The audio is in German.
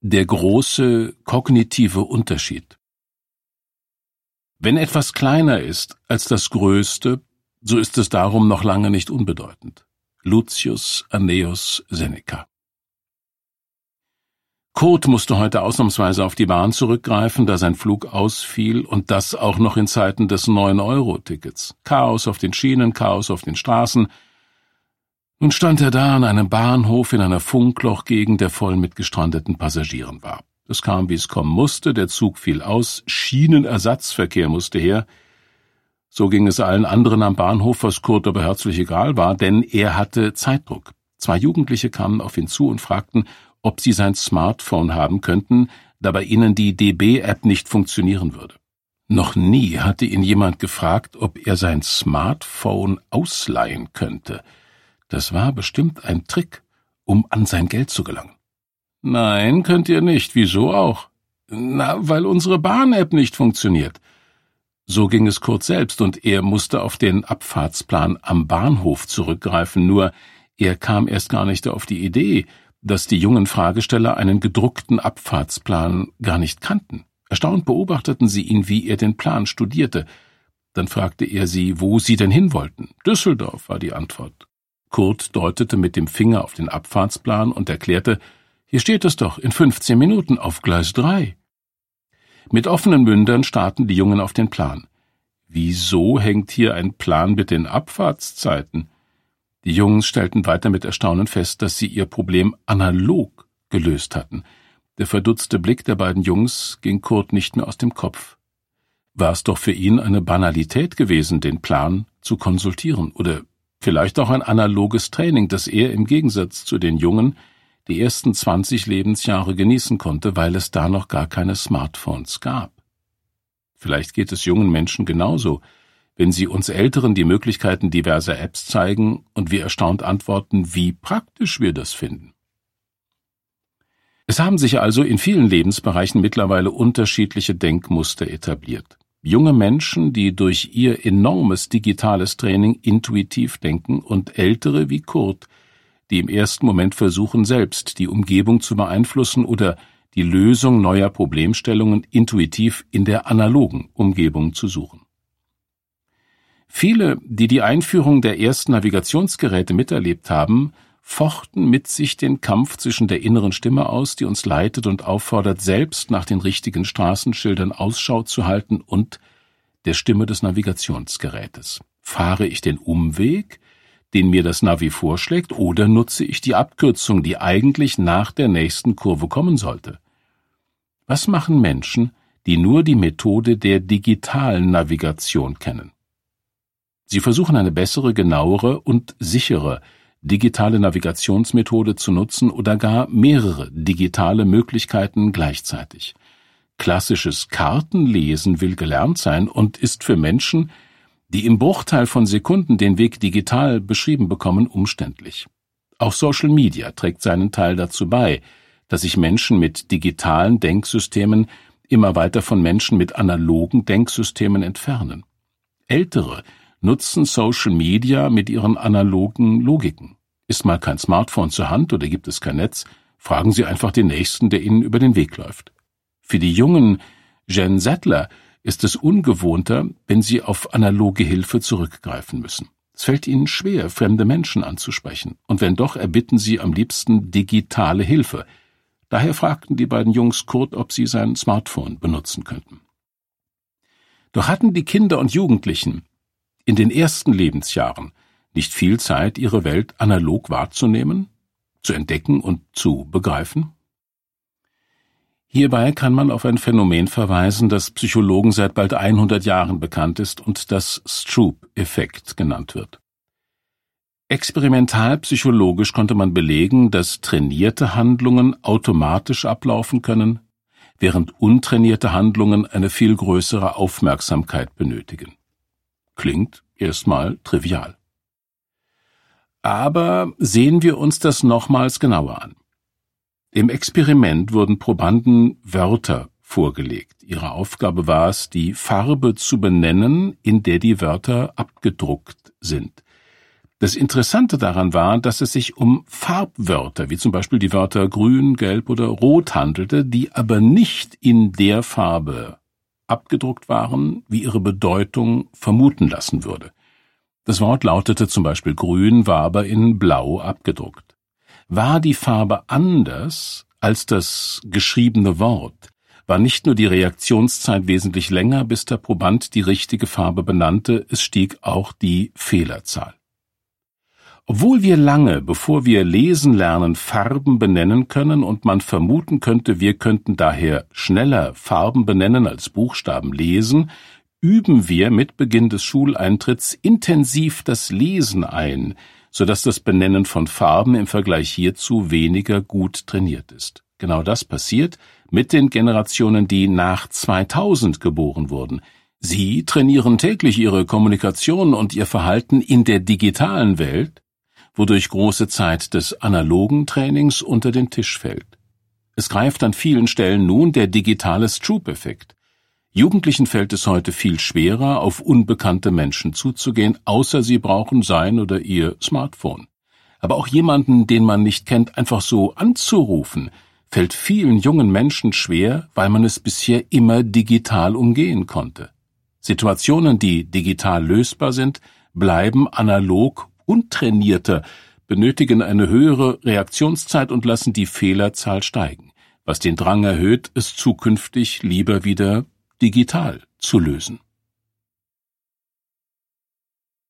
Der große kognitive Unterschied. Wenn etwas kleiner ist als das Größte, so ist es darum noch lange nicht unbedeutend. Lucius Annaeus Seneca. Kurt musste heute ausnahmsweise auf die Bahn zurückgreifen, da sein Flug ausfiel, und das auch noch in Zeiten des 9-Euro-Tickets. Chaos auf den Schienen, Chaos auf den Straßen. Nun stand er da an einem Bahnhof in einer Funklochgegend, der voll mit gestrandeten Passagieren war. Es kam, wie es kommen musste, der Zug fiel aus, Schienenersatzverkehr musste her. So ging es allen anderen am Bahnhof, was Kurt aber herzlich egal war, denn er hatte Zeitdruck. 2 Jugendliche kamen auf ihn zu und fragten, ob sie sein Smartphone haben könnten, da bei ihnen die DB-App nicht funktionieren würde. Noch nie hatte ihn jemand gefragt, ob er sein Smartphone ausleihen könnte. Das war bestimmt ein Trick, um an sein Geld zu gelangen. »Nein, könnt ihr nicht. Wieso auch?« »Na, weil unsere Bahn-App nicht funktioniert.« So ging es Kurt selbst, und er musste auf den Abfahrtsplan am Bahnhof zurückgreifen, nur er kam erst gar nicht auf die Idee, dass die jungen Fragesteller einen gedruckten Abfahrtsplan gar nicht kannten. Erstaunt beobachteten sie ihn, wie er den Plan studierte. Dann fragte er sie, wo sie denn hin wollten. »Düsseldorf«, war die Antwort. Kurt deutete mit dem Finger auf den Abfahrtsplan und erklärte, »Hier steht es doch, in 15 Minuten auf Gleis 3. Mit offenen Mündern starrten die Jungen auf den Plan. »Wieso hängt hier ein Plan mit den Abfahrtszeiten?« Die Jungs stellten weiter mit Erstaunen fest, dass sie ihr Problem analog gelöst hatten. Der verdutzte Blick der beiden Jungs ging Kurt nicht mehr aus dem Kopf. War es doch für ihn eine Banalität gewesen, den Plan zu konsultieren, oder vielleicht auch ein analoges Training, das er im Gegensatz zu den Jungen die ersten 20 Lebensjahre genießen konnte, weil es da noch gar keine Smartphones gab. Vielleicht geht es jungen Menschen genauso, wenn sie uns Älteren die Möglichkeiten diverser Apps zeigen und wir erstaunt antworten, wie praktisch wir das finden. Es haben sich also in vielen Lebensbereichen mittlerweile unterschiedliche Denkmuster etabliert. Junge Menschen, die durch ihr enormes digitales Training intuitiv denken, und Ältere wie Kurt, die im ersten Moment versuchen, selbst die Umgebung zu beeinflussen oder die Lösung neuer Problemstellungen intuitiv in der analogen Umgebung zu suchen. Viele, die die Einführung der ersten Navigationsgeräte miterlebt haben, fochten mit sich den Kampf zwischen der inneren Stimme aus, die uns leitet und auffordert, selbst nach den richtigen Straßenschildern Ausschau zu halten, und der Stimme des Navigationsgerätes. Fahre ich den Umweg, den mir das Navi vorschlägt, oder nutze ich die Abkürzung, die eigentlich nach der nächsten Kurve kommen sollte? Was machen Menschen, die nur die Methode der digitalen Navigation kennen? Sie versuchen eine bessere, genauere und sichere digitale Navigationsmethode zu nutzen oder gar mehrere digitale Möglichkeiten gleichzeitig. Klassisches Kartenlesen will gelernt sein und ist für Menschen, die im Bruchteil von Sekunden den Weg digital beschrieben bekommen, umständlich. Auch Social Media trägt seinen Teil dazu bei, dass sich Menschen mit digitalen Denksystemen immer weiter von Menschen mit analogen Denksystemen entfernen. Ältere nutzen Social Media mit ihren analogen Logiken. Ist mal kein Smartphone zur Hand oder gibt es kein Netz, fragen Sie einfach den Nächsten, der Ihnen über den Weg läuft. Für die jungen Gen Zler ist es ungewohnter, wenn sie auf analoge Hilfe zurückgreifen müssen. Es fällt ihnen schwer, fremde Menschen anzusprechen, und wenn doch, erbitten sie am liebsten digitale Hilfe. Daher fragten die beiden Jungs Kurt, ob sie sein Smartphone benutzen könnten. Doch hatten die Kinder und Jugendlichen in den ersten Lebensjahren nicht viel Zeit, ihre Welt analog wahrzunehmen, zu entdecken und zu begreifen? Hierbei kann man auf ein Phänomen verweisen, das Psychologen seit bald 100 Jahren bekannt ist und das Stroop-Effekt genannt wird. Experimentalpsychologisch konnte man belegen, dass trainierte Handlungen automatisch ablaufen können, während untrainierte Handlungen eine viel größere Aufmerksamkeit benötigen. Klingt erstmal trivial. Aber sehen wir uns das nochmals genauer an. Im Experiment wurden Probanden Wörter vorgelegt. Ihre Aufgabe war es, die Farbe zu benennen, in der die Wörter abgedruckt sind. Das Interessante daran war, dass es sich um Farbwörter, wie zum Beispiel die Wörter grün, gelb oder rot handelte, die aber nicht in der Farbe abgedruckt waren, wie ihre Bedeutung vermuten lassen würde. Das Wort lautete zum Beispiel grün, war aber in blau abgedruckt. War die Farbe anders als das geschriebene Wort, war nicht nur die Reaktionszeit wesentlich länger, bis der Proband die richtige Farbe benannte, es stieg auch die Fehlerzahl. Obwohl wir lange, bevor wir lesen lernen, Farben benennen können und man vermuten könnte, wir könnten daher schneller Farben benennen als Buchstaben lesen, üben wir mit Beginn des Schuleintritts intensiv das Lesen ein, sodass das Benennen von Farben im Vergleich hierzu weniger gut trainiert ist. Genau das passiert mit den Generationen, die nach 2000 geboren wurden. Sie trainieren täglich ihre Kommunikation und ihr Verhalten in der digitalen Welt, wodurch große Zeit des analogen Trainings unter den Tisch fällt. Es greift an vielen Stellen nun der digitale Stroop-Effekt. Jugendlichen fällt es heute viel schwerer, auf unbekannte Menschen zuzugehen, außer sie brauchen sein oder ihr Smartphone. Aber auch jemanden, den man nicht kennt, einfach so anzurufen, fällt vielen jungen Menschen schwer, weil man es bisher immer digital umgehen konnte. Situationen, die digital lösbar sind, bleiben analog untrainierter, benötigen eine höhere Reaktionszeit und lassen die Fehlerzahl steigen, was den Drang erhöht, es zukünftig lieber wieder digital zu lösen.